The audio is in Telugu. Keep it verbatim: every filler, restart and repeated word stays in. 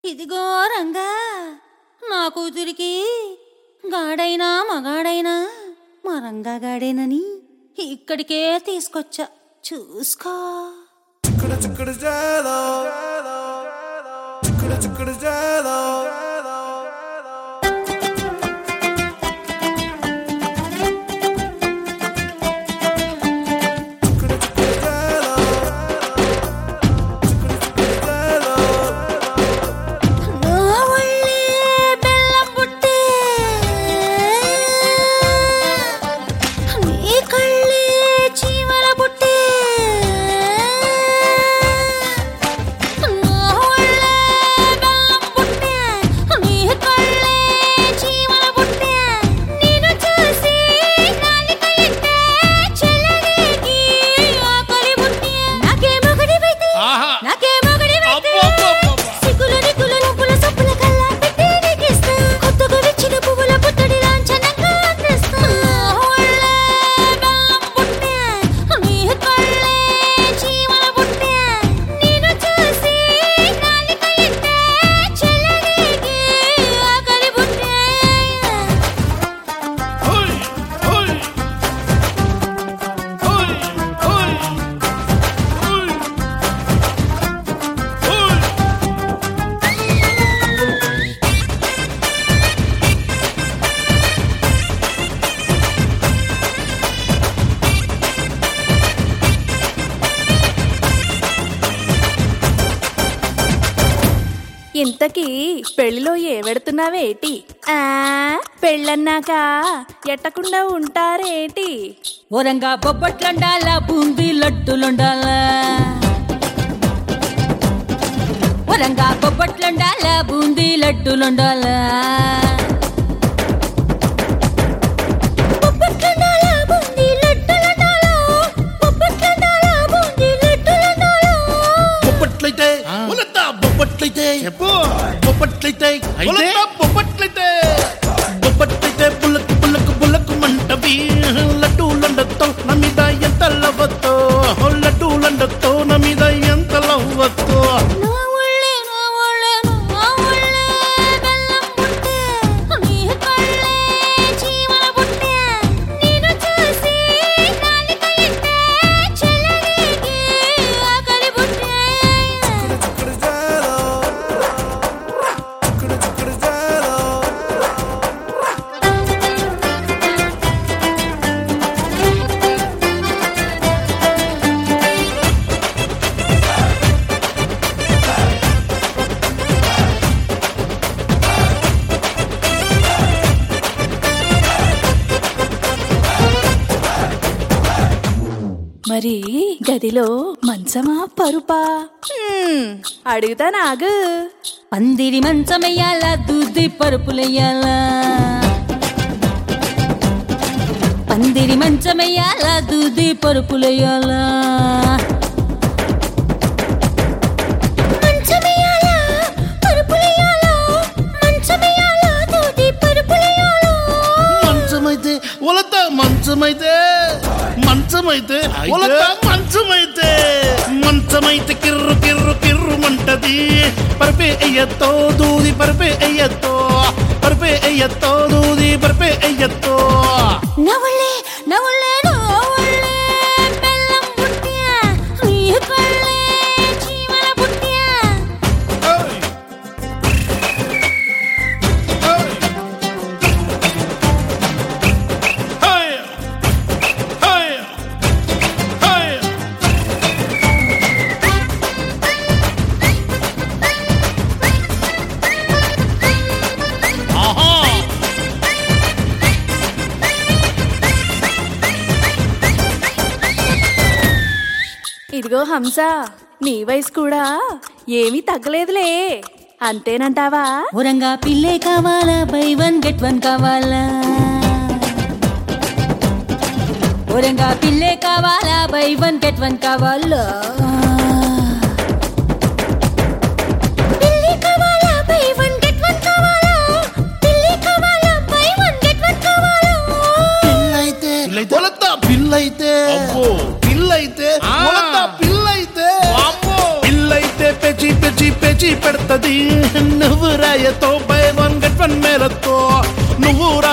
ఇదిగో రంగా, నా కూతురికి గాడైనా మగాడైనా మా రంగా గాడేనని ఇక్కడికే తీసుకొచ్చా, చూసుకో. చిక్కుడు చిక్కుడు జాలో చిక్కుడు చిక్కుడు జాలో ఇంతకీ పెళ్లిలో ఏ పెడుతున్నావేటి? ఆ పెళ్ళన్నాక ఎట్టకుండా ఉంటారేటి? ఓరంగా బొబ్బట్లుండాలా, బూందీ లడ్డులుండాలా, ఓరంగా బొబ్బట్లుండాలా, బూందీ లడ్డులుండాలా, బొబ్బట్లయితే బొబ్బట్లయితే బొబ్బట్లయితే బొబ్బట్లయితే బుల్లకు బుల్లకు బుల్లకు మంటవి, లడ్డూలండతో నా మీద ఎంత లవ్వతో, లడ్డూలండతో నా మీద ఎంత లవ్వతో. మరి గదిలో మంచమా పరుపా? అడుగుతా నాగు. పందిరి మంచమయ్యాలా, దూది పరుపులయ్యాలా, పందిరి మంచమయ్యాలా, దూది పరుపులయ్యాలా, మంచమైతే ఒలత మంచమైతే మంచమైతే ఒలత మంచమైతే మంచమైతే కిర్రు కిర్రు కిర్రు మంటది, పరపే అయ్యతో దూది పరపే అయ్యతో, పరపే అయ్యతో దూది పరపే అయ్యతో. నవ్వులే నవ్వులే నవ్వులే బెల్లం పుట్టియా, నీ కళ్ళే జీవన పుట్టియా. ఇదిగో హంస, నీ వయసు కూడా ఏమీ తగ్గలేదులే, అంతేనంటావా? ఓరంగా పిల్లే కావాలా, బై వన్ గెట్ వన్ కావాలా, ఓరంగా పిల్లే కావాలా, బై వన్ గెట్ వన్ కావాలా, పిల్లైతే పిల్లైతే పిల్లైతే పిల్లైతే పెచి పెచి పెచి పెడతది, నువ్వు రాయతో బై వన్ గెట్ వన్ మేలతో నువ్వు రా